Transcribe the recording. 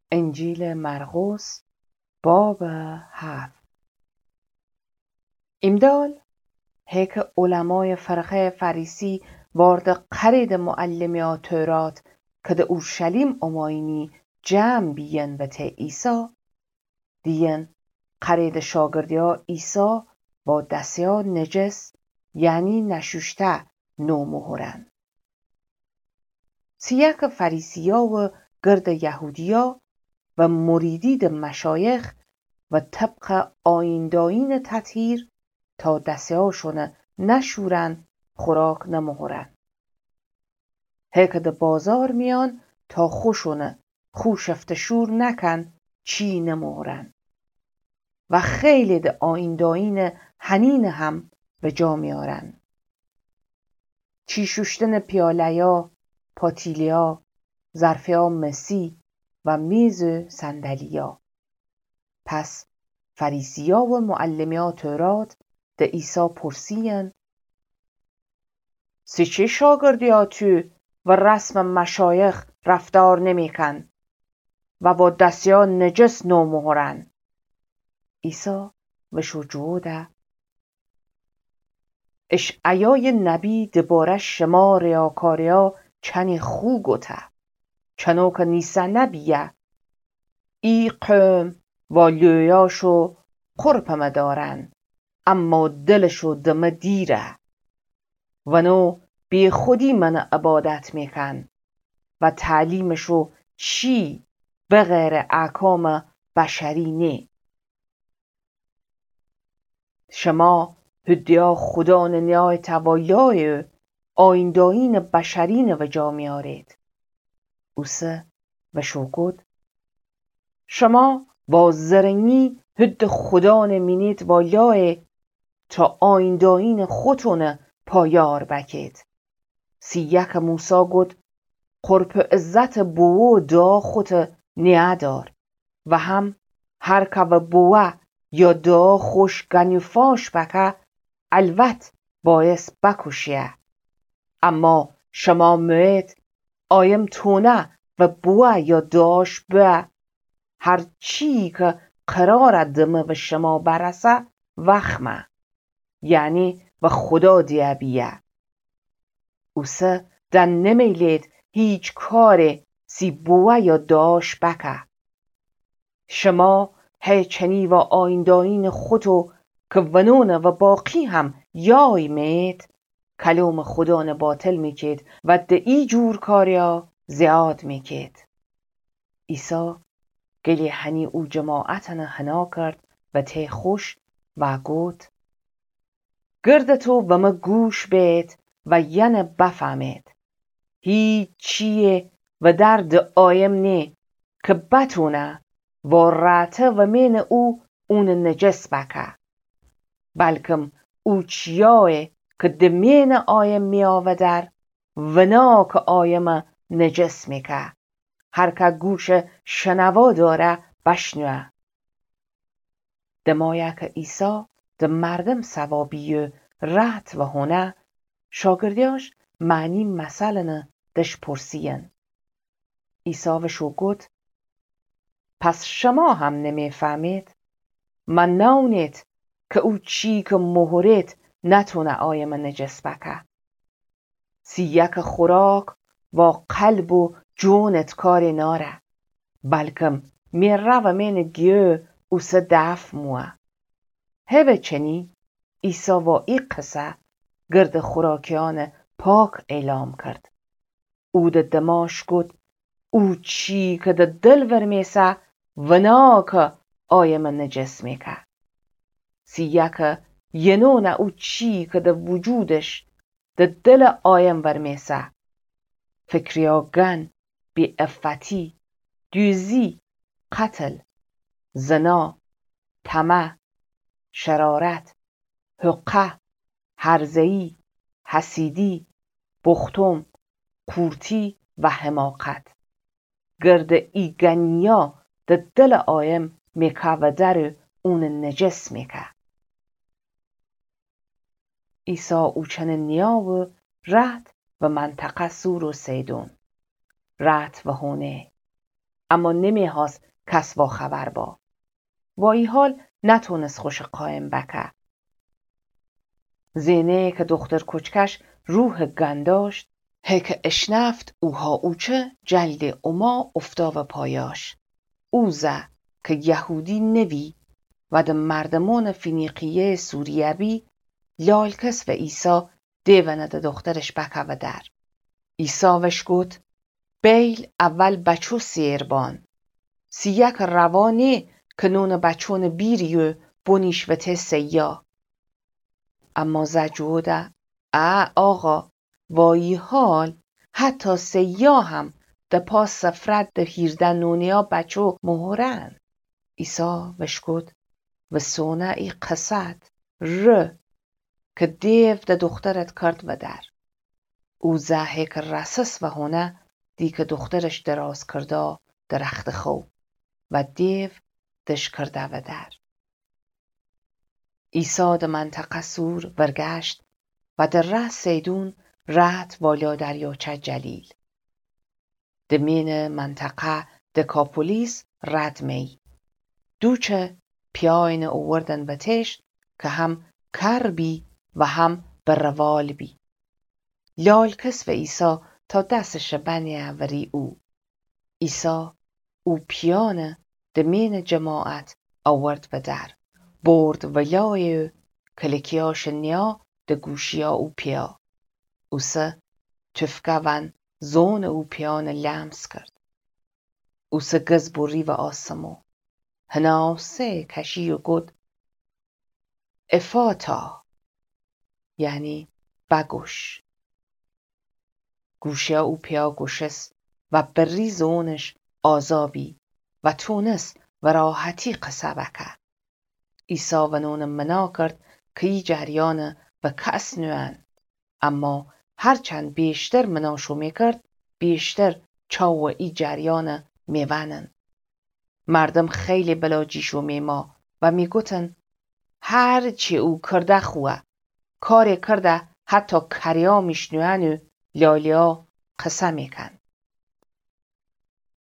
انجیل مرقس باب 7. امدال هیک علمای فرقه فریسی وارد قرید معلمی تورات که ده اورشلیم اماینی جمع بیین و ته ایسا دیین قرید شاگردیا ایسا با دستیا نجس یعنی نشوشته نو مهرن. سیاق فریسیا و گرد یهودیا و مریدی ده مشایخ و طبق آینداین تطهیر تا دستیاشون نشورن خوراک نمهورن. هیک ده بازار میان تا خوشونه خوشفت شور نکن چی نمهورن و خیلی ده آینداین هنین هم به جا میارن. چی شوشتن پیالیا، پاتیلیا، ظرفیا مسی و میز صندلیا. پس فریسیا و معلمیا تورات ده عیسی پرسین سی چه شاگردیا تو و رسم مشایخ رفتار نمیکن و با دستیا نجس نو مهرن. عیسی و شجوده اشعیای نبی دباره شما ریاکاریا چنی خو گوته چنو که نیسه نبیه ای قوم و لیویاشو قرپم دارن اما دلشو دم دیره و نو بی خودی من عبادت میکن و تعلیمشو چی بغیر احکام بشری نه. شما هدیا خدا نیای توایای آینداین بشرین و جا میارید. اوسه و شوگود شما با زرنگی هد خدا نمینید والای تا آینداین خودتون پایار بکید. سیک موسی گود قرپ عزت بوو دا خود نیادار و هم هر که و بوه یا دا خوش گنیفاش بکه الوت باعث بکشیه. اما شما موید آیم تونه و بوه یا داش به هر چی که قرار دمه و شما برسه وخمه یعنی و خدا دیابیه. اوسه دن نمیلید هیچ کار سی بوه یا داش بکه. شما هیچنی و آینداین خودو که ونونه و باقی هم یای مید کلام خدا باطل میکید و ده ای جور کاریا زیاد میکید. عیسی گلی هنی او جماعتن هنا کرد و ته خوش و گود گرد تو و ما گوش بید و ین بفهمید هیچ چیه و درد آیم نه که بتونه و راته و من او اون نجس بکه بلکم او چیای که دمین آیم میاوه در ونا که آیم نجس میکه هر که گوش شنوا داره بشنوه. دمایه که عیسی ده مردم ثوابی رهت و هونه شاگردیاش معنی مثلن دش پرسین. عیسی و شوگود پس شما هم نمیفهمید؟ من نونید که او چی که مهورید نتونه آیم نجس بکه. سیک خوراک و قلب و جونت کار ناره بلکم میره و من گیو او سه دف موه. هبه چنی عیسی و ای قصه گرد خوراکیان پاک اعلام کرد. او ده دماش گود او چی که ده دل ورمیسه ونا که آیم نجس میکه. سیک ینون او چی که ده وجودش ده دل آیم ورمیسه فکریا گن بی افتی دوزی قتل زنا طمع شرارت حقه هرزهی حسیدی بختم قورتی و حماقت گرد ای گنیا ده دل آیم میکه و در اون نجس میکه. عیسی اوچن نیا و رهت و منطقه سور و سیدون رهت و هونه اما نمی‌هاست کس با خبر با. و ای حال نتونست خوش قایم بکه. زینه که دختر کچکش روح گنداشت، هک اشنفت اوها اوچه جلد اوما افتا و پایاش. اوزه که یهودی نوی و ده مردمان فینیقیه سوریبی لالکس و ایسا دیونه ده دخترش بکه و در. ایسا وش گوت بیل اول بچو سیربان. سیک روانه که نون بچون بیریو بونیش و ته سیا. اما زجوده آقا وای حال حتی سیا هم ده پاس سفرت ده 18 نونیا بچو مهرن. ایسا وشکود و سونه ای قصد که دیو ده دخترت کرد و در. او زهک رسس و هونه دی که دخترش دراز کرده درخت خو و دیو دش کرده و در. ایسا ده منطقه سور ورگشت و در ره سیدون رهت والا دریاچه جلیل. ده مین منطقه دکاپولیس رد می. دوچه پیاین اووردن و تشت که هم کر بی و هم بروال بی. لالکس و ایسا تا دستش بنیه وری او. ایسا او پیانه ده مین جماعت آورد و در. برد ولای کلکیاش نیا ده گوشیا او پیا. اوسه تفکه ون زون او پیان لمس کرد. اوسه گز بوری و آسمو. هناسه کشی و گود افاتا یعنی بگوش. گوشیا او پیا گوشس و بری زونش آزابی و تونس و راحتی قصه بکه. ایسا و نون منا کرد که ای جریانه و کس نوان. اما هرچند بیشتر مناشو میکرد بیشتر چاو ای جریانه میونن. مردم خیلی بلاجیشو میما و میگوتن هر چی او کرده خواه. کاری کرده حتی کریا میشنوان و لالیا قصه میکن.